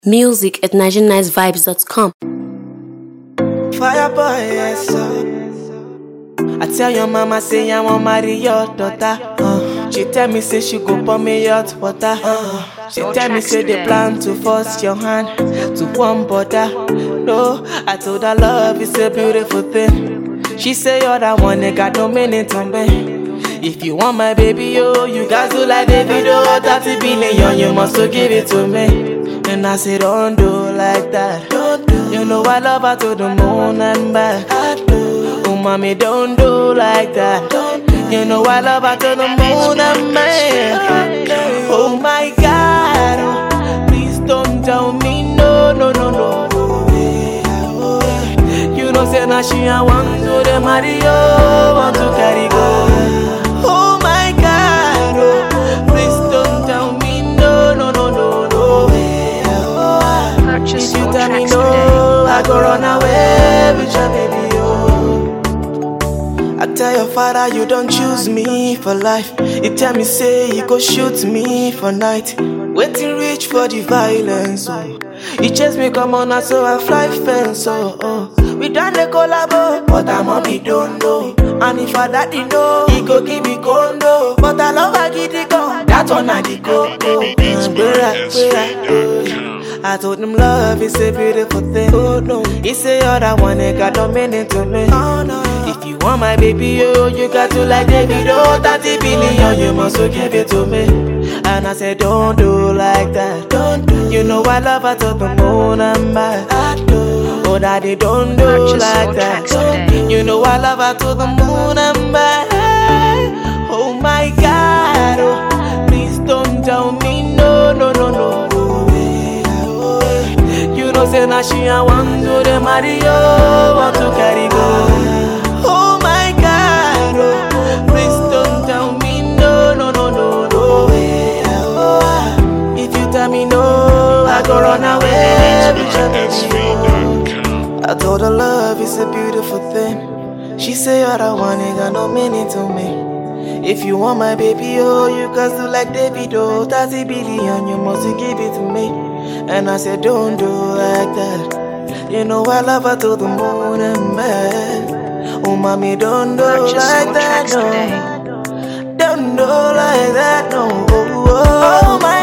Music at NigerianNiceVibes.com. Fireboy, yes, sir. I tell your mama, say I want marry your daughter. She tell me, say she go pour me hot water. She tell me, say they plan to force your hand to one border. No, I told her love is a beautiful thing. She say you're the one that got no meaning to me. If you want my baby, yo, you guys do like David, oh, 30 billion, you must so give it to me. And I say don't do like that. Don't do. You know I love her to the moon and back. I do. Oh mommy, don't do like that. Don't do. You know I love her to the moon and back. Oh my God, oh, please don't tell me no, no, no, no. You know say now she I want to the Mario, want to carry go. Oh my God, oh, please don't tell me no, no, no, no, no. If you tell me no, I go run away with your baby, oh. I tell your father you don't choose me for life. You tell me say you go shoot me for night. Waiting reach for the violence, oh. You chase me come on now so I fly fence, oh. We done the collabo, but our mommy don't know. And if her daddy know, he go give me condo. But I love her get it go, that one I the go. I told him love is a beautiful thing. Oh no, he say you're the one that got no meaning to me. Oh no, if you want my baby, yo, you got to like David, oh, 30 billion, you must so give it to me. And I said don't do like that. Don't do. You know I love her to the moon and back. I do. Oh daddy, don't do like that. Don't. You know I love her to the moon and back. Oh my God, oh, please don't tell me no, no, no, no. You know say now she I want to the Mario, want to carry go. Oh my God, oh, please don't tell me no, no, no, no, no. If you tell me no, I go run away with your baby. I told her love is a beautiful thing. She say you're the one, ain't got no meaning to me. If you want my baby, oh, you guys do like David, oh, 30 billion, you must give it to me. And I said don't do like that. You know I love her to the moon and back. Oh mommy, don't do like that, no. Don't do like that, no. Oh, oh, oh my